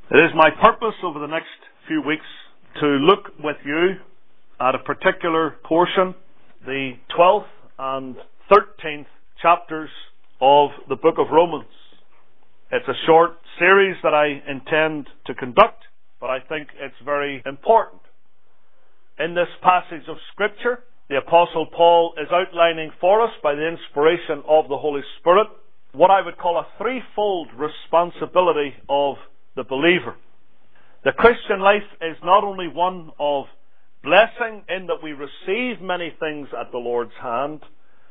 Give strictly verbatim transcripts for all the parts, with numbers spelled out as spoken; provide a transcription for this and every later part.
It is my purpose over the next few weeks to look with you at a particular portion, the twelfth and thirteenth chapters of the book of Romans. It's a short series that I intend to conduct, but I think it's very important. In this passage of Scripture, the Apostle Paul is outlining for us, by the inspiration of the Holy Spirit, what I would call a threefold responsibility of the believer. The Christian life is not only one of blessing in that we receive many things at the Lord's hand,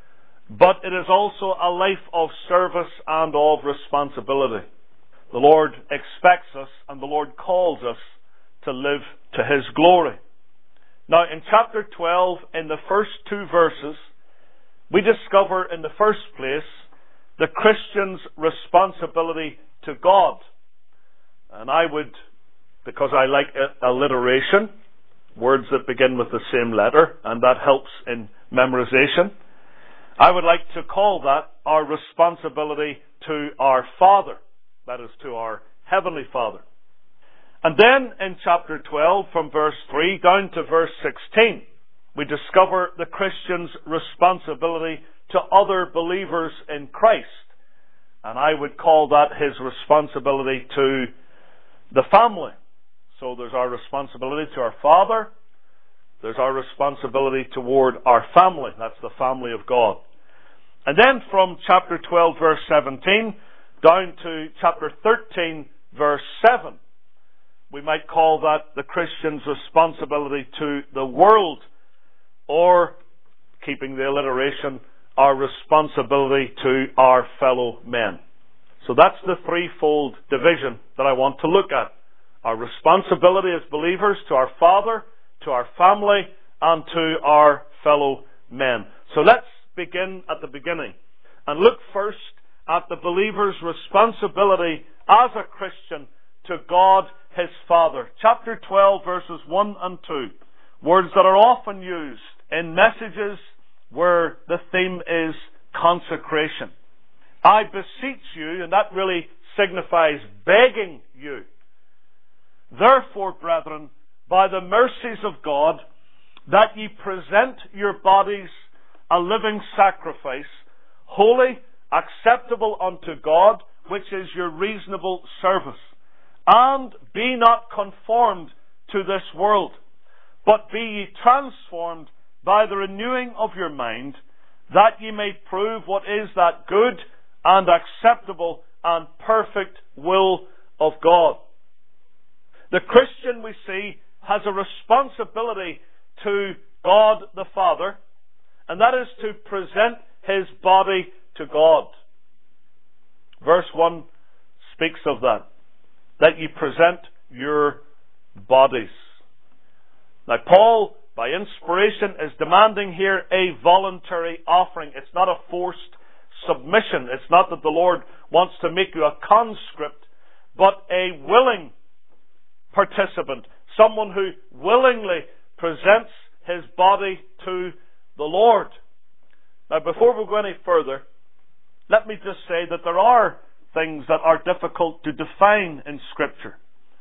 but it is also a life of service and of responsibility. The Lord expects us and the Lord calls us to live to His glory. Now, in chapter twelve, in the first two verses, we discover in the first place the Christian's responsibility to God. And I would, because I like alliteration, words that begin with the same letter, and that helps in memorization, I would like to call that our responsibility to our Father, that is, to our Heavenly Father. And then in chapter twelve, from verse three down to verse sixteen, we discover the Christian's responsibility to other believers in Christ. And I would call that his responsibility to the family. So there's our responsibility to our Father. There's our responsibility toward our family. That's the family of God. And then from chapter twelve, verse seventeen, down to chapter thirteen, verse seven, we might call that the Christian's responsibility to the world, or, keeping the alliteration, our responsibility to our fellow men. So that's the threefold division that I want to look at. Our responsibility as believers to our Father, to our family, and to our fellow men. So let's begin at the beginning and look first at the believer's responsibility as a Christian to God, His Father. Chapter twelve, verses one and two. Words that are often used in messages where the theme is consecration. I beseech you, and that really signifies begging you. Therefore, brethren, by the mercies of God, that ye present your bodies a living sacrifice, holy, acceptable unto God, which is your reasonable service. And be not conformed to this world, but be ye transformed by the renewing of your mind, that ye may prove what is that good and acceptable and perfect will of God. The Christian, we see, has a responsibility to God the Father, and that is to present his body to God. Verse one speaks of that, that ye present your bodies. Now, Paul, by inspiration, is demanding here a voluntary offering. It's not a forced submission. It's not that the Lord wants to make you a conscript, but a willing participant, someone who willingly presents his body to the Lord. Now, before we go any further, let me just say that there are things that are difficult to define in Scripture.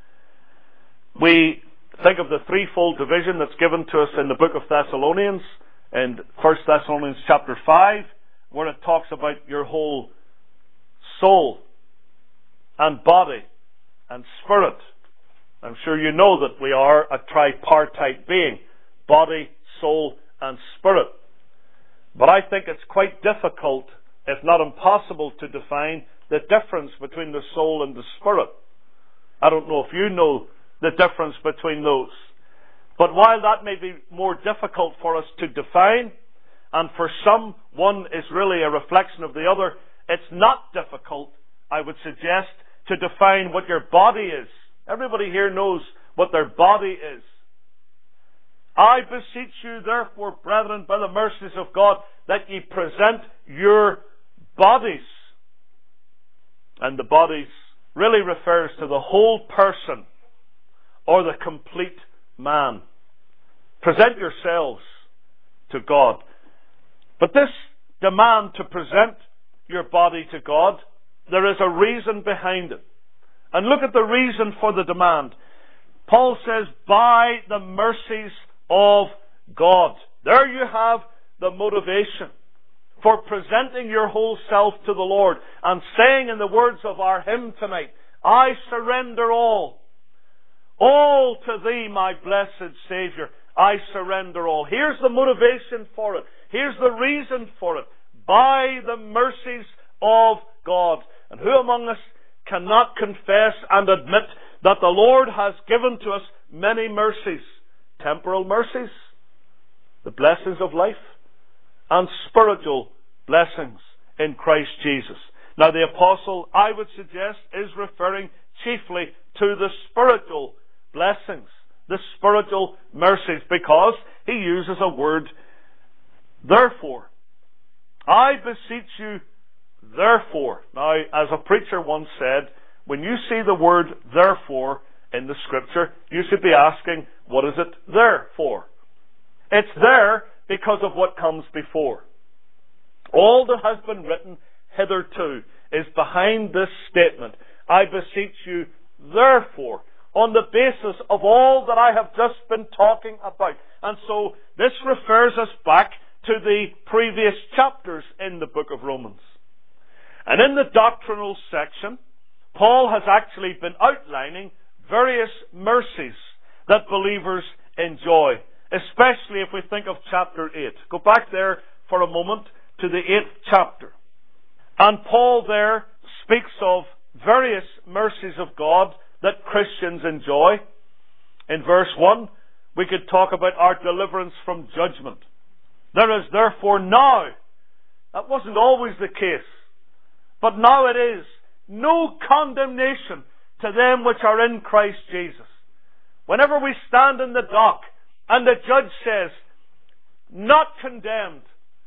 We think of the threefold division that's given to us in the book of Thessalonians, in First Thessalonians chapter five, where it talks about your whole soul and body and spirit. I'm sure you know that we are a tripartite being, body, soul, and spirit. But I think it's quite difficult, if not impossible, to define the difference between the soul and the spirit. I don't know if you know the difference between those. But while that may be more difficult for us to define, and for some one is really a reflection of the other, it's not difficult, I would suggest, to define what your body is. Everybody here knows what their body is. I beseech you, therefore, brethren, by the mercies of God, that ye present your bodies. And the bodies really refers to the whole person, or the complete man. Present yourselves to God. But this demand to present your body to God, there is a reason behind it. And look at the reason for the demand. Paul says, by the mercies of God. There you have the motivation for presenting your whole self to the Lord and saying in the words of our hymn tonight, I surrender all. All to Thee, my blessed Saviour. I surrender all. Here's the motivation for it. Here's the reason for it. By the mercies of God. And who among us cannot confess and admit that the Lord has given to us many mercies? Temporal mercies, the blessings of life, and spiritual blessings in Christ Jesus. Now the apostle, I would suggest, is referring chiefly to the spiritual blessings, the spiritual mercies, because he uses a word, therefore. I beseech you, therefore. Now, as a preacher once said, when you see the word therefore in the scripture, you should be asking, what is it there for? It's there because of what comes before. All that has been written hitherto is behind this statement. I beseech you, therefore, on the basis of all that I have just been talking about. And so this refers us back to the previous chapters in the book of Romans. And in the doctrinal section, Paul has actually been outlining various mercies that believers enjoy, especially if we think of chapter eight. Go back there for a moment to the eighth chapter. And Paul there speaks of various mercies of God that Christians enjoy. In verse one, we could talk about our deliverance from judgment. There is therefore now, that wasn't always the case, but now it is, no condemnation to them which are in Christ Jesus. Whenever we stand in the dock and the judge says, not condemned,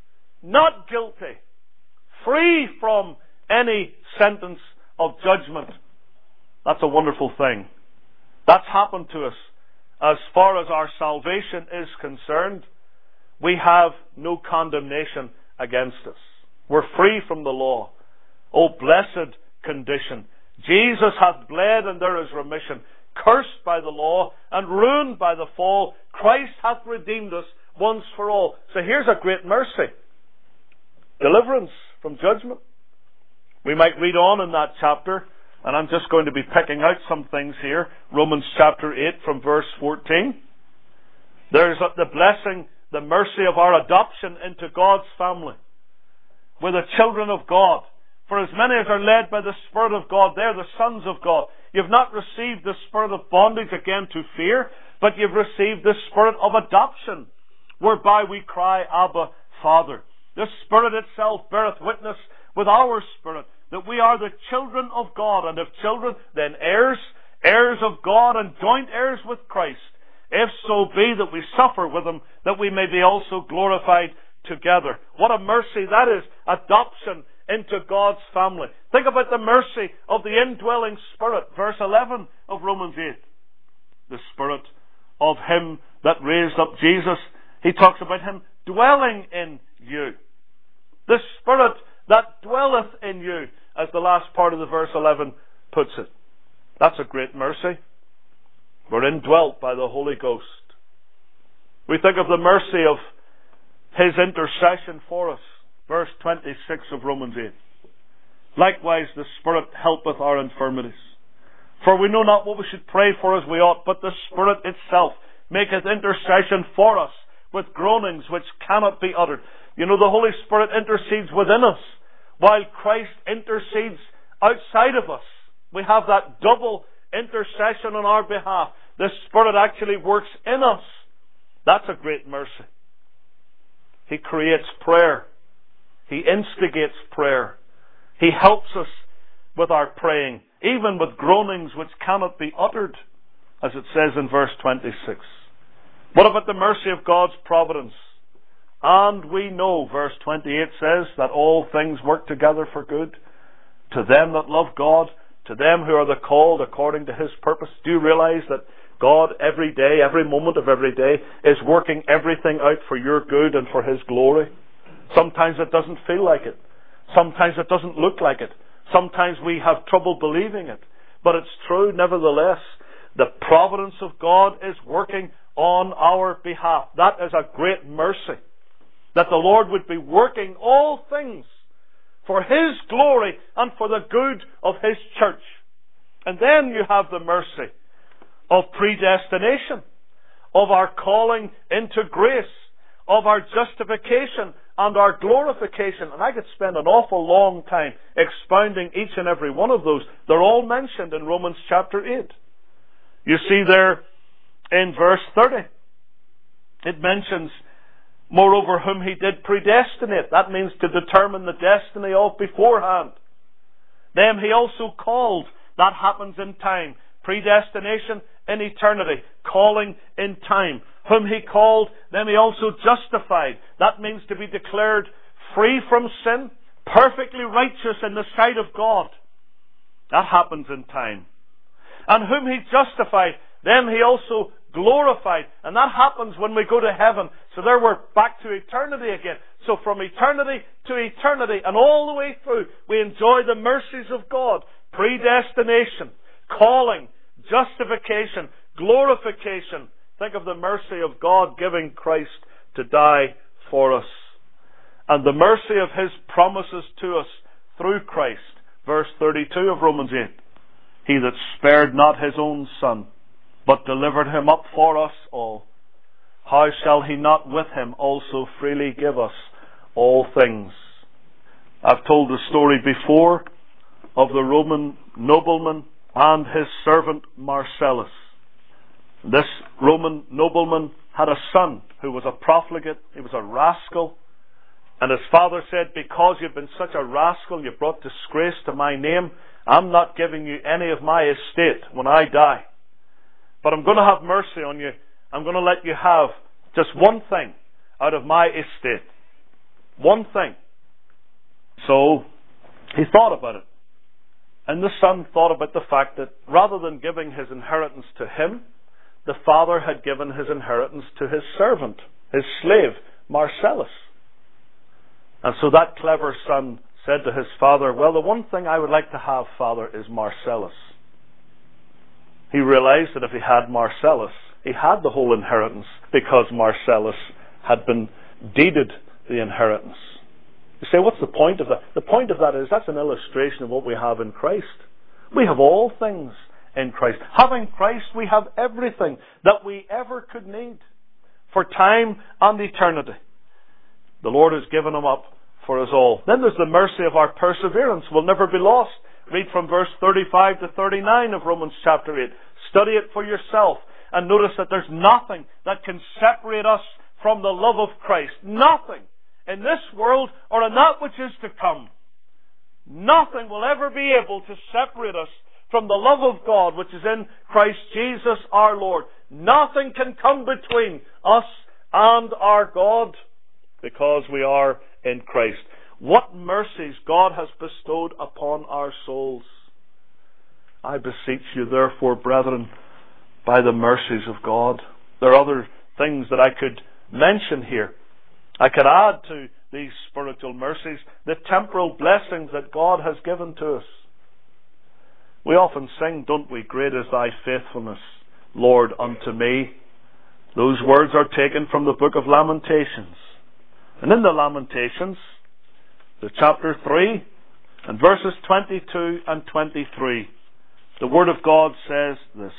not guilty, free from any sentence of judgment, that's a wonderful thing. That's happened to us. As far as our salvation is concerned, we have no condemnation against us. We're free from the law. Oh, blessed condition. Jesus hath bled and there is remission. Cursed by the law and ruined by the fall, Christ hath redeemed us once for all. So here's a great mercy. Deliverance from judgment. We might read on in that chapter, and I'm just going to be picking out some things here. Romans chapter eight from verse fourteen. There's the blessing, the mercy of our adoption into God's family. We're the children of God. For as many as are led by the Spirit of God, they're the sons of God. You've not received the spirit of bondage again to fear, but you've received the spirit of adoption, whereby we cry, Abba, Father. The Spirit itself beareth witness with our spirit that we are the children of God, and if children, then heirs, heirs of God, and joint heirs with Christ, if so be that we suffer with Him, that we may be also glorified together. What a mercy that is, adoption into God's family. Think about the mercy of the indwelling Spirit, verse eleven of Romans eight. The Spirit of Him that raised up Jesus, he talks about Him dwelling in you. The Spirit that dwelleth in you, as the last part of the verse eleven puts it. That's a great mercy. We're indwelt by the Holy Ghost. We think of the mercy of His intercession for us. Verse twenty-six of Romans eight. Likewise the Spirit helpeth our infirmities. For we know not what we should pray for as we ought, but the Spirit itself maketh intercession for us with groanings which cannot be uttered. You know, the Holy Spirit intercedes within us, while Christ intercedes outside of us. We have that double intercession on our behalf. The Spirit actually works in us. That's a great mercy. He creates prayer. He instigates prayer. He helps us with our praying, even with groanings which cannot be uttered, as it says in verse twenty-six. What about the mercy of God's providence? And we know, verse twenty-eight says, that all things work together for good to them that love God, to them who are the called according to His purpose. Do you realize that God every day, every moment of every day, is working everything out for your good and for His glory? Sometimes it doesn't feel like it. Sometimes it doesn't look like it. Sometimes we have trouble believing it. but it's true nevertheless. The providence of God is working on our behalf. That is a great mercy, that the Lord would be working all things for His glory and for the good of His church. And then you have the mercy of predestination, of our calling into grace, of our justification and our glorification. And I could spend an awful long time expounding each and every one of those. They're all mentioned in Romans chapter eight. You see there in verse thirty, it mentions, moreover, whom He did predestinate. That means to determine the destiny of beforehand. Them He also called. That happens in time. Predestination in eternity. Calling in time. Whom He called, them He also justified. That means to be declared free from sin, perfectly righteous in the sight of God. That happens in time. And whom He justified, them He also glorified. And that happens when we go to heaven. So there we're back to eternity again. So from eternity to eternity and all the way through, we enjoy the mercies of God. Predestination, calling, justification, glorification. Think of the mercy of God giving Christ to die for us. And the mercy of His promises to us through Christ. Verse thirty-two of Romans eight. He that spared not His own Son, but delivered Him up for us all, how shall He not with Him also freely give us all things? I've told the story before of the Roman nobleman and his servant Marcellus. This Roman nobleman had a son who was a profligate. He was a rascal. And his father said, because you've been such a rascal, you've brought disgrace to my name, I'm not giving you any of my estate when I die. But I'm going to have mercy on you. I'm going to let you have just one thing out of my estate. One thing. So he thought about it. And the son thought about the fact that rather than giving his inheritance to him, the father had given his inheritance to his servant, his slave, Marcellus. And so that clever son said to his father, well, the one thing I would like to have, father, is Marcellus. He realized that if he had Marcellus, he had the whole inheritance because Marcellus had been deeded the inheritance. You say, what's the point of that? The point of that is that's an illustration of what we have in Christ. We have all things in Christ. Having Christ, we have everything that we ever could need for time and eternity. The Lord has given Him up for us all. Then there's the mercy of our perseverance. We'll never be lost. Read from verse thirty-five to thirty-nine of Romans chapter eight. Study it for yourself and notice that there's nothing that can separate us from the love of Christ. Nothing in this world or in that which is to come. Nothing will ever be able to separate us from the love of God which is in Christ Jesus our Lord. Nothing can come between us and our God because we are in Christ. What mercies God has bestowed upon our souls. I beseech you therefore, brethren, by the mercies of God. There are other things that I could mention here. I could add to these spiritual mercies the temporal blessings that God has given to us. We often sing, don't we, great is thy faithfulness, Lord, unto me. Those words are taken from the book of Lamentations. And in the Lamentations, the chapter three, and verses twenty-two and twenty-three, the Word of God says this: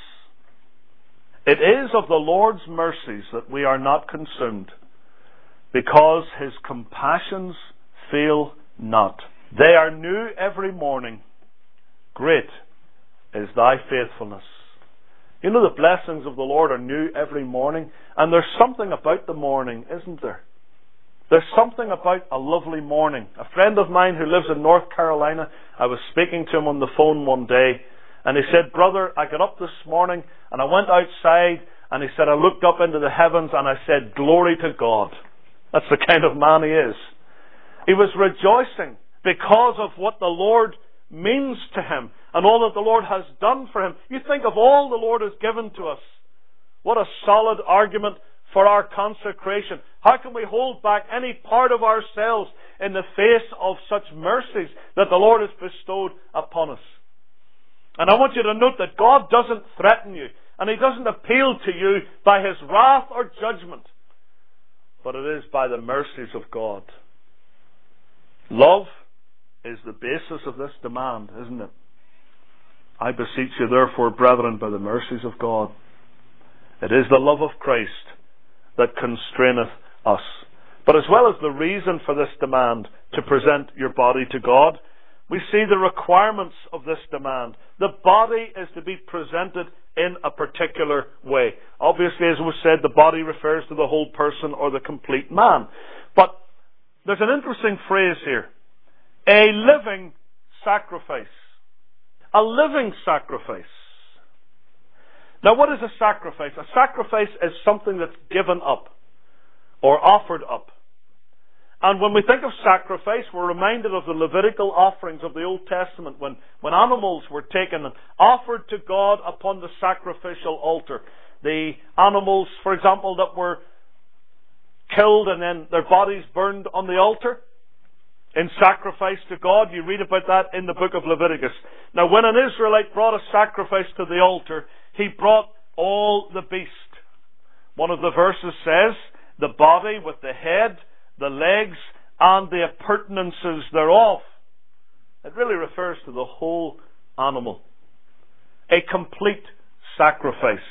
It is of the Lord's mercies that we are not consumed, because His compassions fail not. They are new every morning. Great is thy faithfulness. You know, the blessings of the Lord are new every morning, and there's something about the morning, isn't there? There's something about a lovely morning. A friend of mine who lives in North Carolina, I was speaking to him on the phone one day, and he said, brother, I got up this morning and I went outside, and he said, I looked up into the heavens and I said, glory to God. That's the kind of man he is. He was rejoicing because of what the Lord means to him and all that the Lord has done for him. You think of all the Lord has given to us. What a solid argument for our consecration. How can we hold back any part of ourselves in the face of such mercies that the Lord has bestowed upon us? And I want you to note that God doesn't threaten you, and He doesn't appeal to you by His wrath or judgment, but it is by the mercies of God. Love is the basis of this demand, isn't it? I beseech you therefore, brethren, by the mercies of God. It is the love of Christ that constraineth us. But as well as the reason for this demand to present your body to God, we see the requirements of this demand. The body is to be presented in a particular way. Obviously, as was said, the body refers to the whole person or the complete man. But there's an interesting phrase here. A living sacrifice. A living sacrifice. Now, what is a sacrifice? A sacrifice is something that's given up or offered up. And when we think of sacrifice, we're reminded of the Levitical offerings of the Old Testament when, when animals were taken and offered to God upon the sacrificial altar. The animals, for example, that were killed and then their bodies burned on the altar in sacrifice to God. You read about that in the book of Leviticus. Now, when an Israelite brought a sacrifice to the altar, he brought all the beast. One of the verses says, the body with the head, the legs, and the appurtenances thereof. It really refers to the whole animal. A complete sacrifice.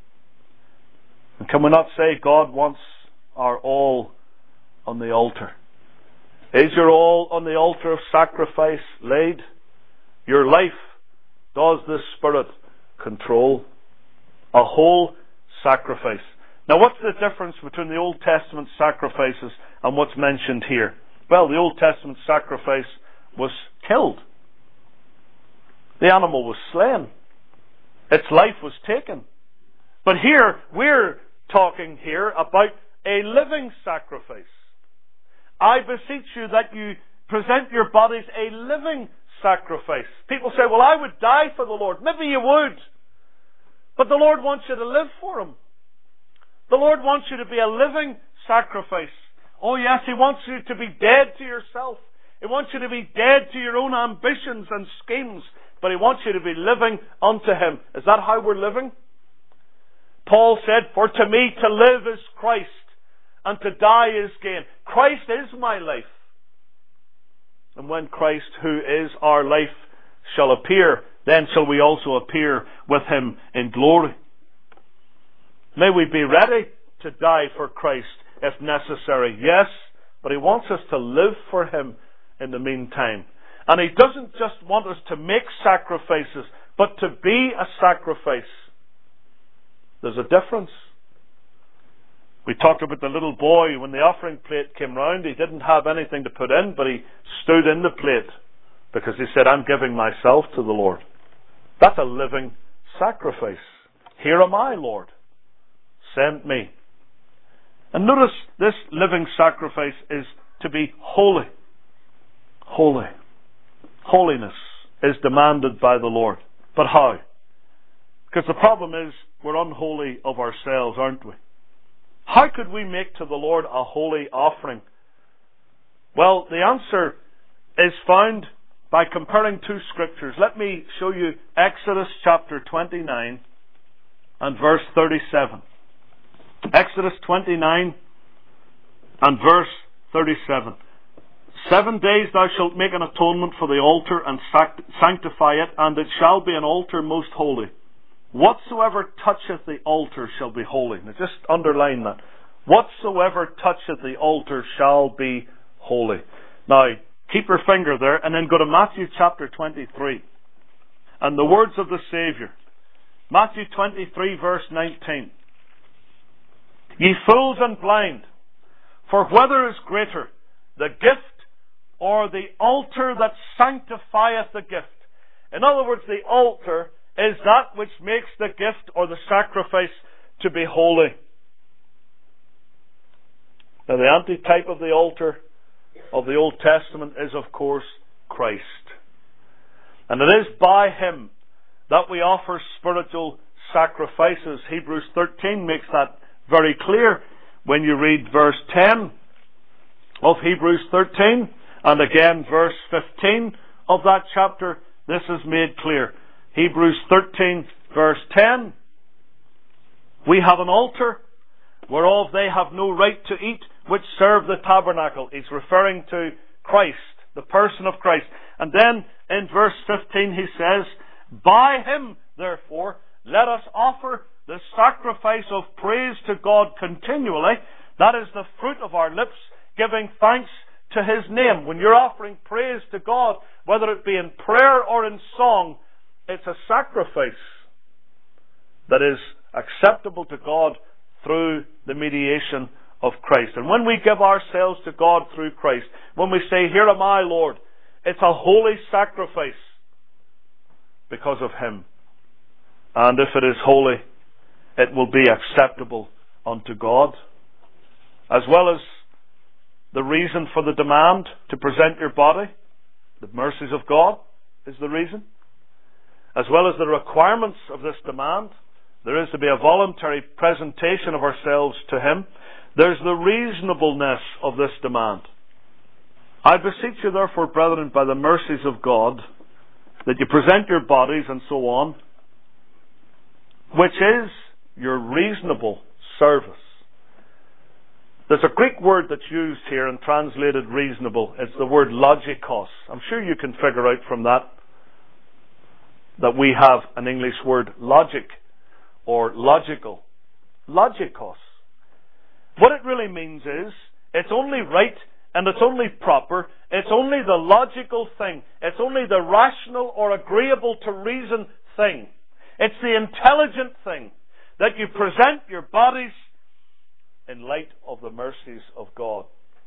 And can we not say God wants our all on the altar? Is your all on the altar of sacrifice laid? Your life, does the Spirit control? A whole sacrifice. Now, what's the difference between the Old Testament sacrifices and what's mentioned here? Well, the Old Testament sacrifice was killed. The animal was slain. Its life was taken. But here, we're talking here about a living sacrifice. I beseech you that you present your bodies a living sacrifice. People say, well, I would die for the Lord. Maybe you would. But the Lord wants you to live for Him. The Lord wants you to be a living sacrifice. Oh yes, He wants you to be dead to yourself. He wants you to be dead to your own ambitions and schemes. But He wants you to be living unto Him. Is that how we're living? Paul said, for to me to live is Christ, and to die is gain. Christ is my life. And when Christ, who is our life, shall appear, then shall we also appear with Him in glory. May we be ready to die for Christ if necessary. Yes, but He wants us to live for Him in the meantime. And He doesn't just want us to make sacrifices, but to be a sacrifice. There's a difference. We talked about the little boy when the offering plate came round. He didn't have anything to put in, but he stood in the plate because he said, I'm giving myself to the Lord. That's a living sacrifice. Here am I, Lord. Send me. And notice this living sacrifice is to be holy. Holy. Holiness is demanded by the Lord. But how? Because the problem is we're unholy of ourselves, aren't we? How could we make to the Lord a holy offering? Well, the answer is found by comparing two scriptures. Let me show you Exodus chapter twenty-nine and verse thirty-seven. Exodus twenty-nine and verse thirty-seven. Seven days thou shalt make an atonement for the altar and sanctify it, and it shall be an altar most holy. Whatsoever toucheth the altar shall be holy. Now just underline that. Whatsoever toucheth the altar shall be holy. Now, keep your finger there and then go to Matthew chapter twenty-three. And the words of the Saviour. Matthew twenty-three verse nineteen. Ye fools and blind, for whether is greater, the gift or the altar that sanctifieth the gift? In other words, the altar is that which makes the gift or the sacrifice to be holy. Now, the antitype of the altar of the Old Testament is, of course, Christ. And it is by Him that we offer spiritual sacrifices. Hebrews thirteen makes that very clear when you read verse ten of Hebrews thirteen, and again verse fifteen of that chapter. This is made clear. Hebrews thirteen verse ten. We have an altar whereof they have no right to eat, which serve the tabernacle. He's referring to Christ, the person of Christ. And then in verse fifteen he says, by him, therefore, let us offer the sacrifice of praise to God continually. That is the fruit of our lips, giving thanks to his name. When you're offering praise to God, whether it be in prayer or in song, it's a sacrifice that is acceptable to God through the mediation of Christ. And when we give ourselves to God through Christ, when we say, here am I, Lord, it's a holy sacrifice because of him. And if it is holy, it will be acceptable unto God. As well as the reason for the demand to present your body, the mercies of God is the reason. As well as the requirements of this demand, there is to be a voluntary presentation of ourselves to him. There's the reasonableness of this demand. I beseech you therefore, brethren, by the mercies of God, that you present your bodies and so on, which is your reasonable service. There's a Greek word that's used here and translated reasonable. It's the word logikos. I'm sure you can figure out from that that we have an English word logic or logical. Logikos. What it really means is, it's only right and it's only proper, it's only the logical thing, it's only the rational or agreeable to reason thing. It's the intelligent thing that you present your bodies in light of the mercies of God.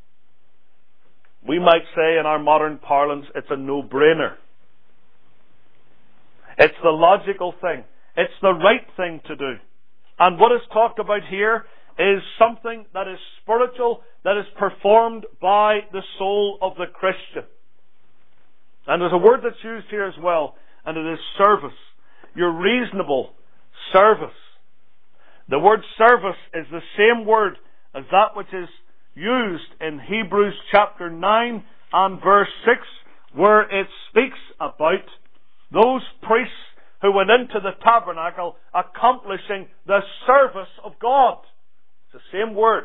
We might say in our modern parlance, it's a no-brainer. It's the logical thing. It's the right thing to do. And what is talked about here is something that is spiritual, that is performed by the soul of the Christian. And there's a word that's used here as well, and it is service. Your reasonable service. The word service is the same word as that which is used in Hebrews chapter nine and verse six, where it speaks about those priests who went into the tabernacle accomplishing the service of God. It's the same word.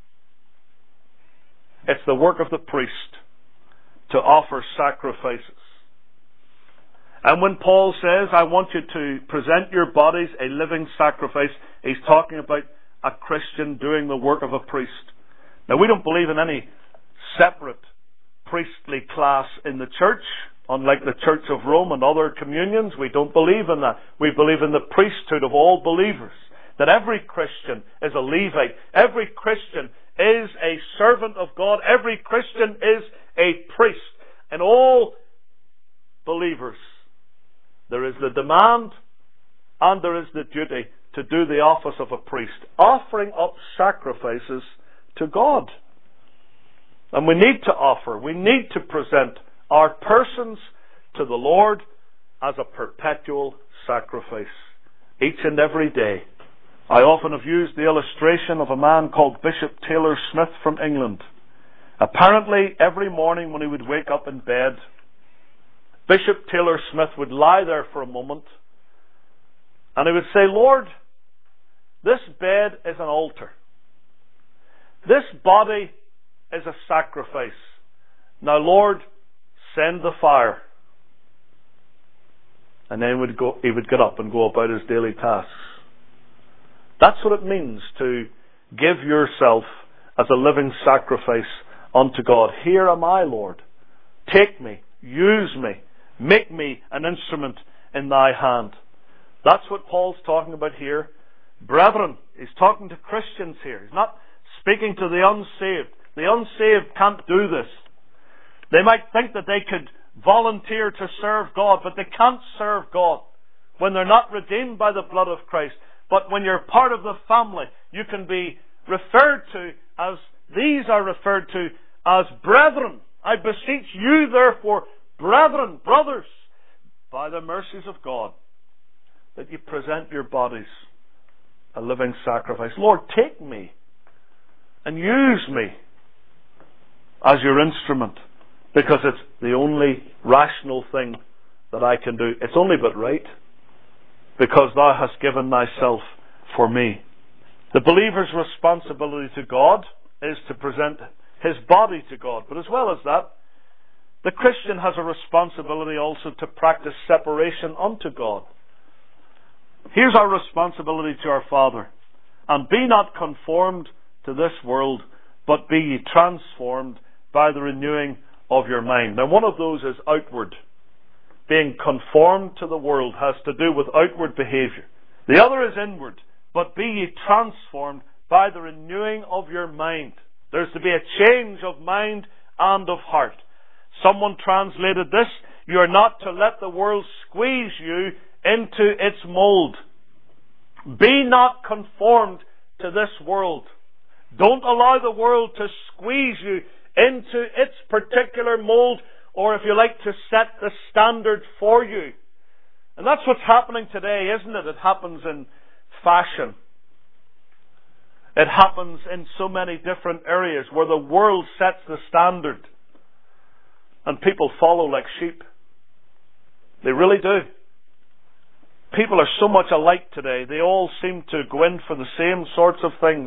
It's the work of the priest to offer sacrifices. And when Paul says, I want you to present your bodies a living sacrifice, he's talking about a Christian doing the work of a priest. Now, we don't believe in any separate priestly class in the church. Unlike the Church of Rome and other communions, we don't believe in that. We believe in the priesthood of all believers. That every Christian is a Levite. Every Christian is a servant of God. Every Christian is a priest. And all believers, there is the demand and there is the duty to do the office of a priest, offering up sacrifices to God. And we need to offer, we need to present our persons to the Lord as a perpetual sacrifice, each and every day. I often have used the illustration of a man called Bishop Taylor Smith from England. Apparently, every morning when he would wake up in bed, Bishop Taylor Smith would lie there for a moment and he would say, Lord, this bed is an altar. This body is a sacrifice. Now, Lord, send the fire. And then would go, he would get up and go about his daily tasks. That's what it means to give yourself as a living sacrifice unto God. Here am I, Lord. Take me, use me, make me an instrument in thy hand. That's what Paul's talking about here. Brethren, he's talking to Christians here. He's not speaking to the unsaved. The unsaved can't do this. They might think that they could volunteer to serve God, but they can't serve God when they're not redeemed by the blood of Christ. But when you're part of the family, you can be referred to as, these are referred to as brethren. I beseech you therefore, brethren, brothers, by the mercies of God, that you present your bodies a living sacrifice. Lord, take me and use me as your instrument, because it's the only rational thing that I can do. It's only but right. because thou hast given thyself for me. The believer's responsibility to God is to present his body to God. But as well as that, the Christian has a responsibility also to practice separation unto God. Here's our responsibility to our Father. And be not conformed to this world, but be ye transformed by the renewing of your mind. Now, one of those is outward. Being conformed to the world has to do with outward behavior. The other is inward. But be ye transformed by the renewing of your mind. There's to be a change of mind and of heart. Someone translated this: you are not to let the world squeeze you into its mold. Be not conformed to this world. Don't allow the world to squeeze you into its particular mold, or if you like, to set the standard for you. And that's what's happening today, isn't it? It happens in fashion. It happens in so many different areas where the world sets the standard and people follow like sheep. They really do. People are so much alike today. They all seem to go in for the same sorts of things.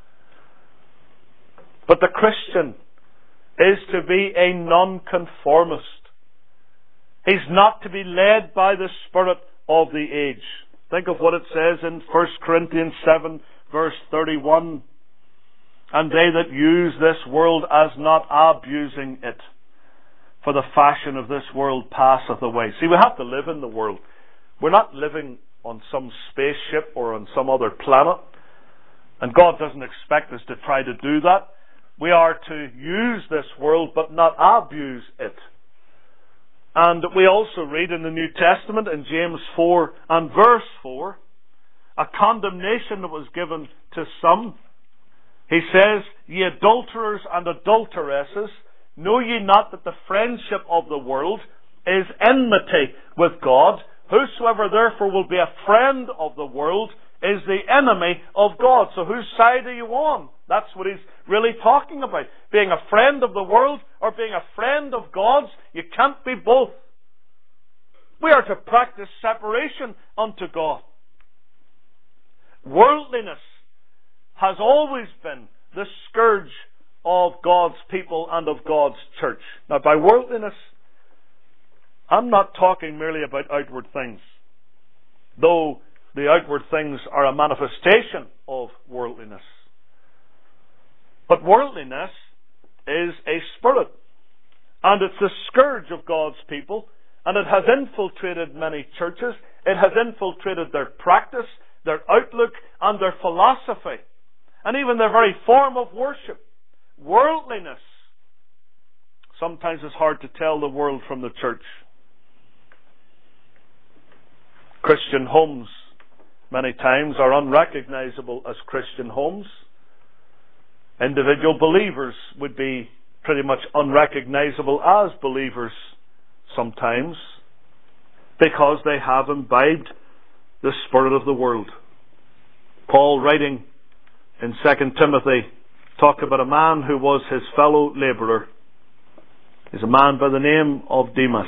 But the Christian is to be a nonconformist. He's not to be led by the spirit of the age. Think of what it says in First Corinthians seven, verse thirty-one. And they that use this world as not abusing it, for the fashion of this world passeth away. See, we have to live in the world. We're not living on some spaceship or on some other planet. And God doesn't expect us to try to do that. We are to use this world but not abuse it. And we also read in the New Testament in James four and verse four, a condemnation that was given to some. He says, ye adulterers and adulteresses, know ye not that the friendship of the world is enmity with God? Whosoever therefore will be a friend of the world is the enemy of God. So whose side are you on? That's what he's really talking about. Being a friend of the world or being a friend of God's. You can't be both. We are to practice separation unto God. Worldliness has always been the scourge of God's people and of God's church. Now, by worldliness, I'm not talking merely about outward things, though the outward things are a manifestation of worldliness. But worldliness is a spirit, and it's the scourge of God's people, and it has infiltrated many churches. It has infiltrated their practice, their outlook, and their philosophy, and even their very form of worship. Worldliness. Sometimes it's hard to tell the world from the church. Christian homes many times are unrecognizable as Christian homes. Individual believers would be pretty much unrecognizable as believers sometimes, because they have imbibed the spirit of the world. Paul, writing in Second Timothy, talked about a man who was his fellow labourer. He's a man by the name of Demas.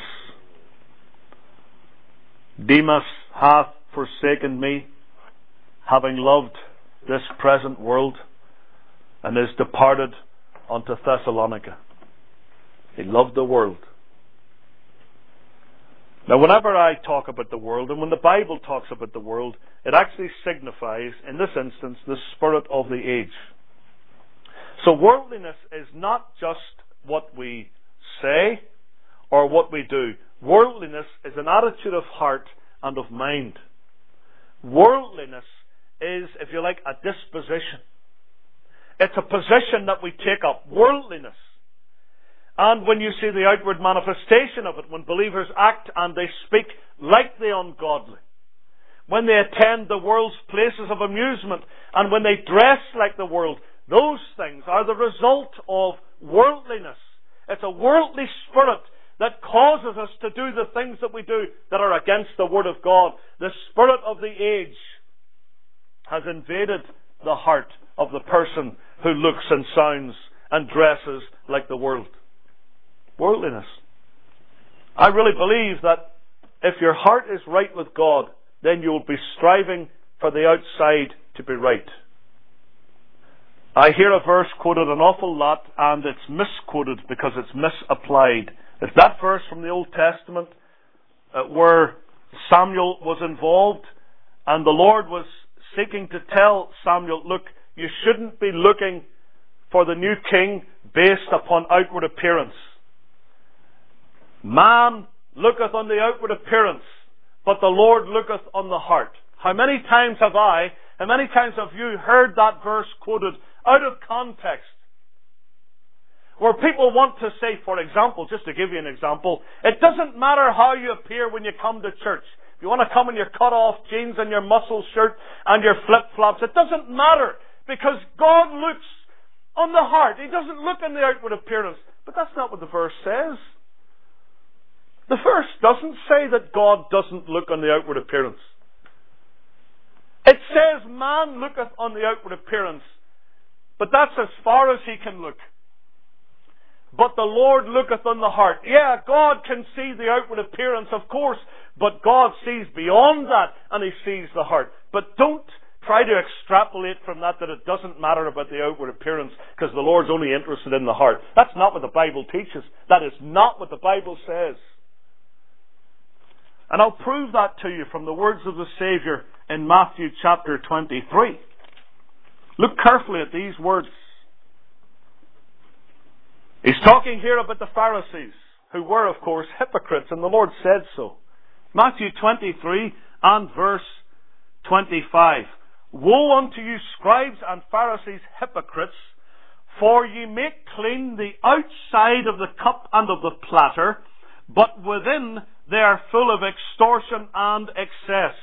Demas hath forsaken me, having loved this present world, and is departed unto Thessalonica. He loved the world. Now, whenever I talk about the world, and when the Bible talks about the world, it actually signifies, in this instance, the spirit of the age. So worldliness is not just what we say or what we do. Worldliness is an attitude of heart and of mind. Worldliness is, if you like, a disposition. It's a position that we take up. Worldliness. And when you see the outward manifestation of it, when believers act and they speak like the ungodly, when they attend the world's places of amusement, and when they dress like the world, those things are the result of worldliness. It's a worldly spirit that causes us to do the things that we do that are against the Word of God. The spirit of the age has invaded the heart of the person who looks and sounds and dresses like the world. Worldliness. I really believe that if your heart is right with God, then you will be striving for the outside to be right. I hear a verse quoted an awful lot, and it's misquoted because it's misapplied. It's that verse from the Old Testament uh, where Samuel was involved, and the Lord was seeking to tell Samuel, look, you shouldn't be looking for the new king based upon outward appearance. Man looketh on the outward appearance, but the Lord looketh on the heart. How many times have I, how many times have you heard that verse quoted out of context? Where people want to say, for example, just to give you an example, it doesn't matter how you appear when you come to church. If you want to come in your cut-off jeans and your muscle shirt and your flip-flops, it doesn't matter, because God looks on the heart. He doesn't look on the outward appearance. But that's not what the verse says. The verse doesn't say that God doesn't look on the outward appearance. It says man looketh on the outward appearance, but that's as far as he can look. But the Lord looketh on the heart. Yeah, God can see the outward appearance, of course, but God sees beyond that, and He sees the heart. But don't try to extrapolate from that that it doesn't matter about the outward appearance, because the Lord's only interested in the heart. That's not what the Bible teaches. That is not what the Bible says. And I'll prove that to you from the words of the Saviour in Matthew chapter twenty-three. Look carefully at these words. He's talking here about the Pharisees, who were, of course, hypocrites, and the Lord said so. Matthew twenty-three and verse twenty-five. Woe unto you, scribes and Pharisees, hypocrites, for ye make clean the outside of the cup and of the platter, but within they are full of extortion and excess.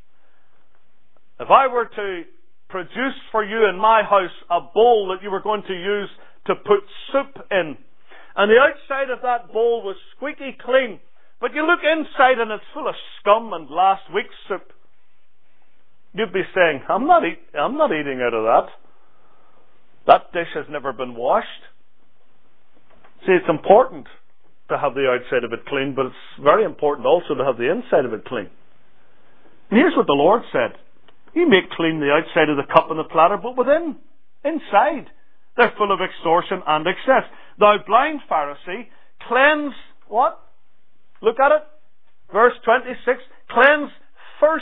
If I were to produce for you in my house a bowl that you were going to use to put soup in, and the outside of that bowl was squeaky clean, but you look inside and it's full of scum and last week's soup, you'd be saying, I'm not eat, I'm not eating out of that. That dish has never been washed. See, it's important to have the outside of it clean, but it's very important also to have the inside of it clean. And here's what the Lord said. You make clean the outside of the cup and the platter, but within, inside, they're full of extortion and excess. Thou blind Pharisee, cleanse what? Look at it. Verse twenty-six. Cleanse first.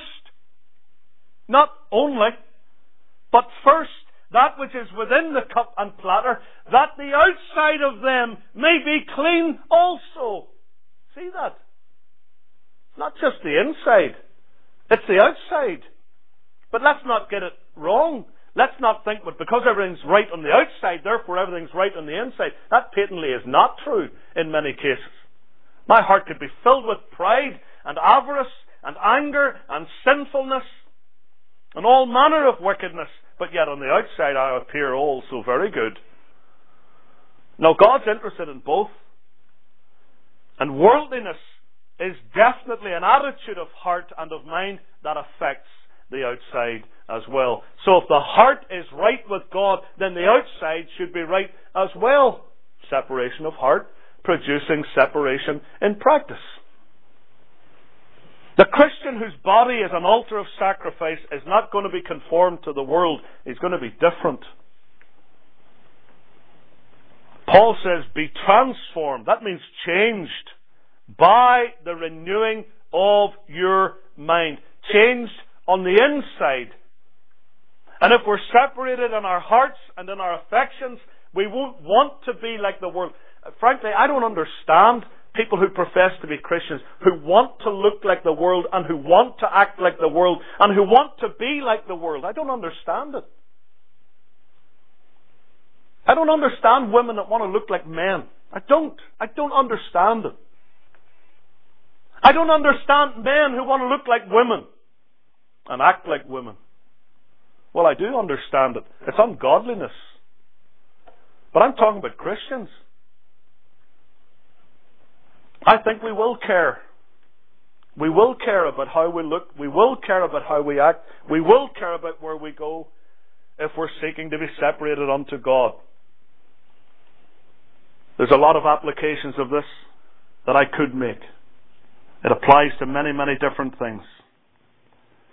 Not only, but first that which is within the cup and platter, that the outside of them may be clean also. See that? Not just the inside. It's the outside. But let's not get it wrong. Let's not think that because everything's right on the outside, therefore everything's right on the inside. That patently is not true in many cases. My heart could be filled with pride and avarice and anger and sinfulness and all manner of wickedness, but yet on the outside I appear all so very good. Now God's interested in both. And worldliness is definitely an attitude of heart and of mind that affects the outside as well. So if the heart is right with God, then the outside should be right as well. Separation of heart, producing separation in practice. The Christian whose body is an altar of sacrifice is not going to be conformed to the world. He's going to be different. Paul says, be transformed. That means changed by the renewing of your mind. Changed on the inside. And if we're separated in our hearts and in our affections, we won't want to be like the world. Frankly, I don't understand people who profess to be Christians, who want to look like the world and who want to act like the world and who want to be like the world. I don't understand it. I don't understand women that want to look like men. I don't. I don't understand it. I don't understand men who want to look like women and act like women. Well, I do understand it. It's ungodliness. But I'm talking about Christians. I think we will care. We will care about how we look. We will care about how we act. We will care about where we go if we're seeking to be separated unto God. There's a lot of applications of this that I could make. It applies to many, many different things.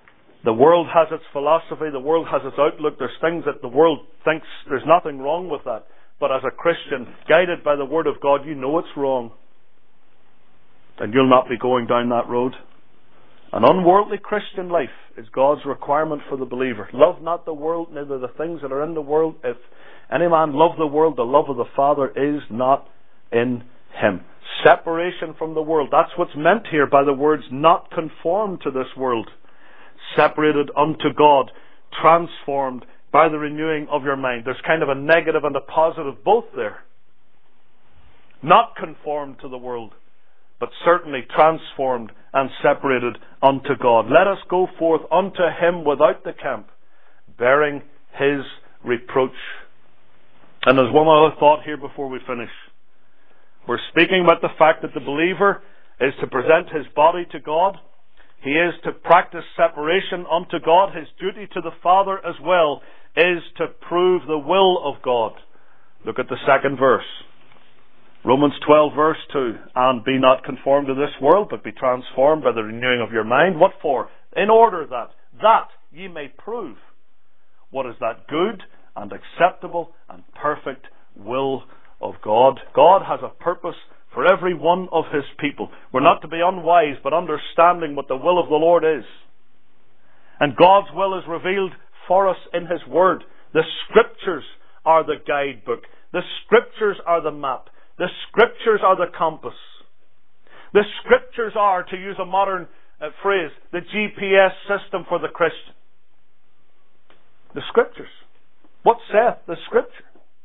The world has its philosophy, the world has its outlook, there's things that the world thinks there's nothing wrong with that. But as a Christian, guided by the Word of God, you know it's wrong. And you'll not be going down that road. An unworldly Christian life is God's requirement for the believer. Love not the world, neither the things that are in the world. If any man love the world, the love of the Father is not in him. Separation from the world. That's what's meant here by the words, not conformed to this world. Separated unto God, transformed by the renewing of your mind. There's kind of a negative and a positive both there. Not conformed to the world, but certainly transformed and separated unto God. Let us go forth unto him without the camp, bearing his reproach. And there's one other thought here before we finish. We're speaking about the fact that the believer is to present his body to God. He is to practice separation unto God. His duty to the Father as well is to prove the will of God. Look at the second verse. Romans twelve verse two. And be not conformed to this world, but be transformed by the renewing of your mind. What for? In order that, that ye may prove what is that good and acceptable and perfect will of God. God has a purpose for every one of his people. We're not to be unwise, but understanding what the will of the Lord is. And God's will is revealed for us in his word. The scriptures are the guidebook. The scriptures are the map. The scriptures are the compass. The scriptures are, to use a modern uh, phrase, the G P S system for the Christian. The scriptures. What saith the scripture?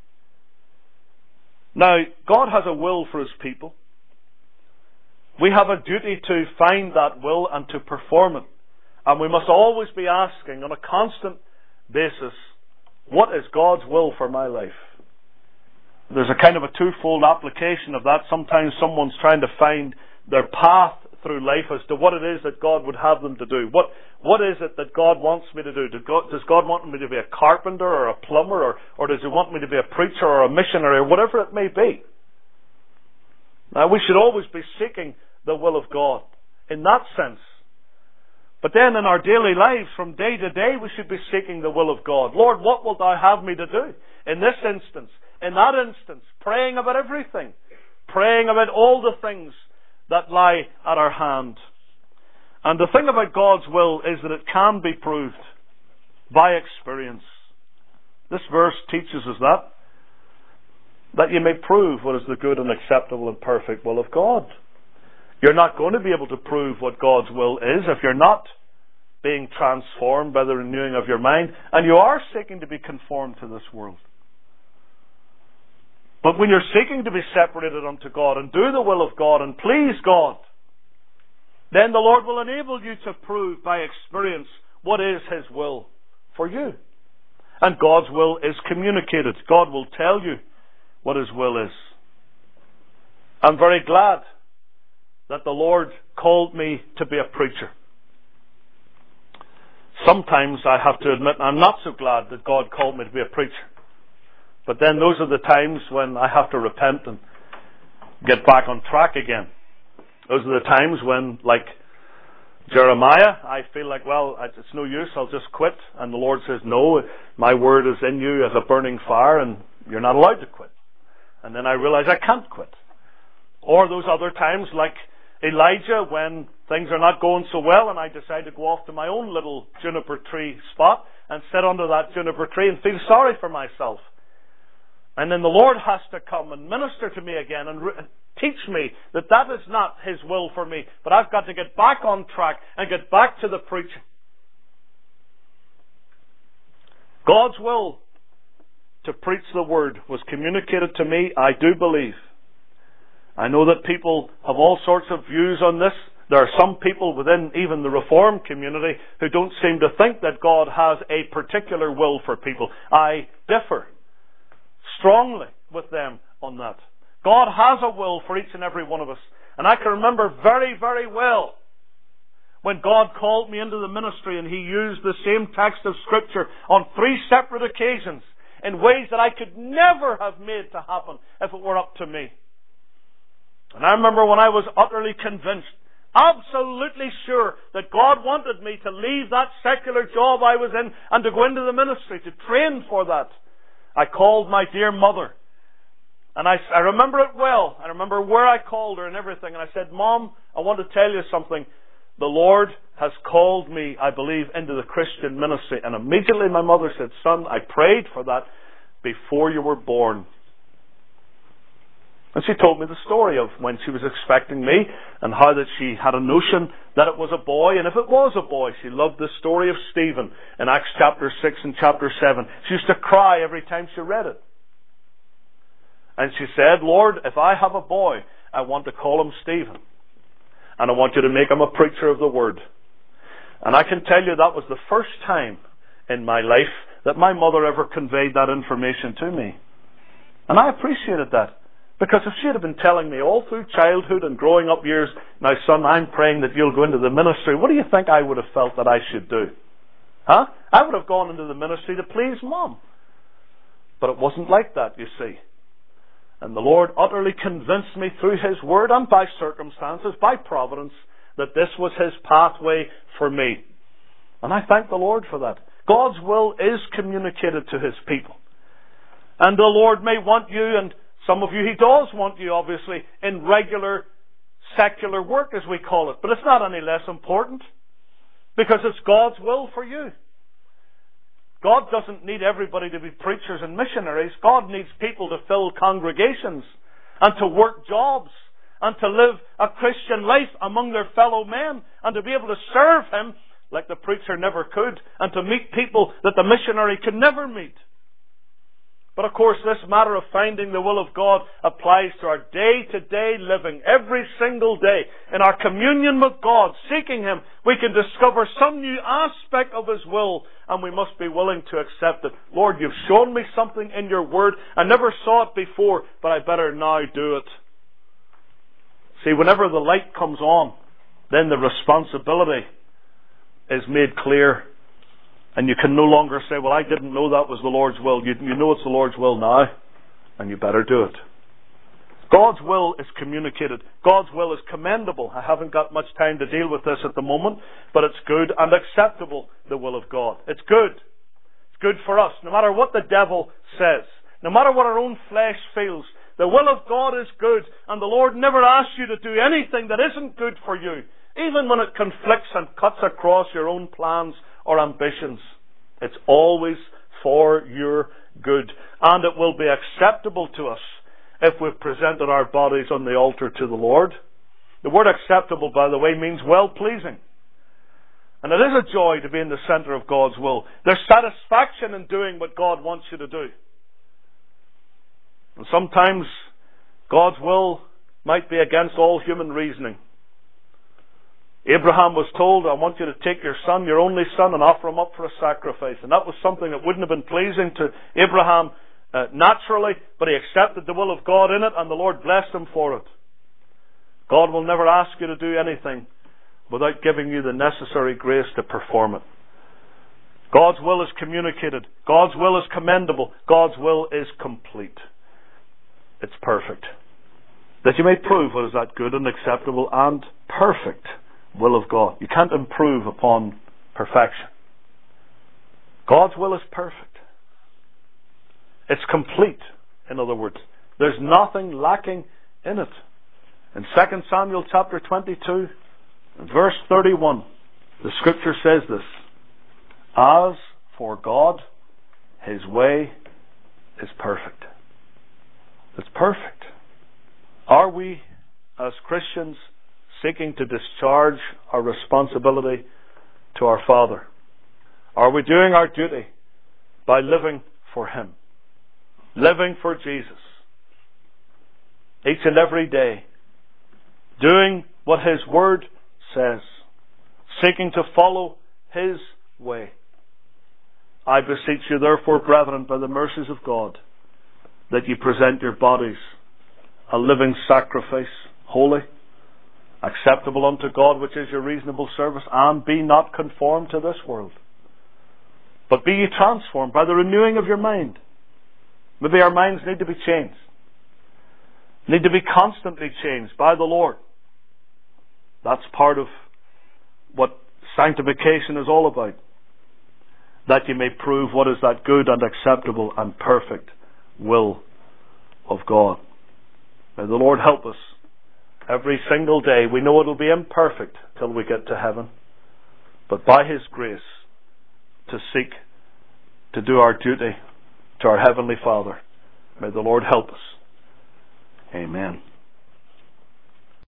Now, God has a will for his people. We have a duty to find that will and to perform it. And we must always be asking on a constant basis, what is God's will for my life? There's a kind of a twofold application of that. Sometimes someone's trying to find their path through life as to what it is that God would have them to do. What What is it that God wants me to do? Does God, does God want me to be a carpenter or a plumber, or, or does he want me to be a preacher or a missionary, or whatever it may be? Now, we should always be seeking the will of God in that sense. But then in our daily lives, from day to day, we should be seeking the will of God. Lord, what wilt thou have me to do? In this instance, in that instance, praying about everything. Praying about all the things that lie at our hand. And the thing about God's will is that it can be proved by experience. This verse teaches us that. That you may prove what is the good and acceptable and perfect will of God. You're not going to be able to prove what God's will is if you're not being transformed by the renewing of your mind, and you are seeking to be conformed to this world. But when you're seeking to be separated unto God and do the will of God and please God, then the Lord will enable you to prove by experience what is his will for you. And God's will is communicated. God will tell you what his will is. I'm very glad that the Lord called me to be a preacher. Sometimes I have to admit I'm not so glad that God called me to be a preacher. But then those are the times when I have to repent and get back on track again. Those are the times when, like Jeremiah, I feel like, well, it's no use, I'll just quit. And the Lord says, no, my word is in you as a burning fire and you're not allowed to quit. And then I realize I can't quit. Or those other times, like Elijah, when things are not going so well and I decide to go off to my own little juniper tree spot and sit under that juniper tree and feel sorry for myself. And then the Lord has to come and minister to me again and re- teach me that that is not his will for me. But I've got to get back on track and get back to the preaching. God's will to preach the word was communicated to me, I do believe. I know that people have all sorts of views on this. There are some people within even the Reformed community who don't seem to think that God has a particular will for people. I differ strongly with them on that. God has a will for each and every one of us. And I can remember very, very well when God called me into the ministry and he used the same text of Scripture on three separate occasions in ways that I could never have made to happen if it were up to me. And I remember when I was utterly convinced absolutely sure that God wanted me to leave that secular job I was in and to go into the ministry, to train for that. I called my dear mother. And I, I remember it well. I remember where I called her and everything. And I said, Mom, I want to tell you something. The Lord has called me, I believe, into the Christian ministry. And immediately my mother said, Son, I prayed for that before you were born. And she told me the story of when she was expecting me and how that she had a notion that it was a boy. And if it was a boy, she loved the story of Stephen in Acts chapter six and chapter seven. She used to cry every time she read it. And she said, Lord, if I have a boy, I want to call him Stephen. And I want you to make him a preacher of the word. And I can tell you that was the first time in my life that my mother ever conveyed that information to me. And I appreciated that. Because if she had been telling me all through childhood and growing up years, now son, I'm praying that you'll go into the ministry, what do you think I would have felt that I should do? Huh? I would have gone into the ministry to please Mom. But it wasn't like that, you see. And the Lord utterly convinced me through His Word and by circumstances, by providence, that this was His pathway for me. And I thank the Lord for that. God's will is communicated to His people. And the Lord may want you, and some of you, He does want you, obviously, in regular secular work, as we call it. But it's not any less important, because it's God's will for you. God doesn't need everybody to be preachers and missionaries. God needs people to fill congregations and to work jobs and to live a Christian life among their fellow men and to be able to serve Him like the preacher never could and to meet people that the missionary could never meet. But of course, this matter of finding the will of God applies to our day-to-day living, every single day. In our communion with God, seeking Him, we can discover some new aspect of His will, and we must be willing to accept it. Lord, You've shown me something in Your Word. I never saw it before, but I better now do it. See, whenever the light comes on, then the responsibility is made clear. And you can no longer say, well, I didn't know that was the Lord's will. You, you know it's the Lord's will now, and you better do it. God's will is communicated. God's will is commendable. I haven't got much time to deal with this at the moment, but it's good and acceptable, the will of God. It's good. It's good for us, no matter what the devil says, no matter what our own flesh feels. The will of God is good, and the Lord never asks you to do anything that isn't good for you, even when it conflicts and cuts across your own plans or ambitions. It's always for your good, and it will be acceptable to us if we've presented our bodies on the altar to the Lord. The word acceptable, by the way, means well-pleasing. And it is a joy to be in the center of God's will. There's satisfaction in doing what God wants you to do. And sometimes God's will might be against all human reasoning. Abraham was told, I want you to take your son, your only son, and offer him up for a sacrifice. And that was something that wouldn't have been pleasing to Abraham uh, naturally, but he accepted the will of God in it, and the Lord blessed him for it. God will never ask you to do anything without giving you the necessary grace to perform it. God's will is communicated. God's will is commendable. God's will is complete. It's perfect. That you may prove what is that good and acceptable and perfect will of God. You can't improve upon perfection. God's will is perfect. It's complete, in other words. There's nothing lacking in it. In Second Samuel chapter twenty-two, verse thirty-one, the scripture says this: As for God, His way is perfect. It's perfect. Are we, as Christians, seeking to discharge our responsibility to our Father? Are we doing our duty by living for Him? Living for Jesus. Each and every day. Doing what His Word says. Seeking to follow His way. I beseech you therefore, brethren, by the mercies of God, that you present your bodies a living sacrifice, holy, acceptable unto God, which is your reasonable service, and be not conformed to this world, but be ye transformed by the renewing of your mind. Maybe our minds need to be changed, need to be constantly changed by the Lord. That's part of what sanctification is all about. That you may prove what is that good and acceptable and perfect will of God. May the Lord help us every single day. We know it'll be imperfect till we get to heaven, but by His grace to seek to do our duty to our Heavenly Father. May the Lord help us. Amen.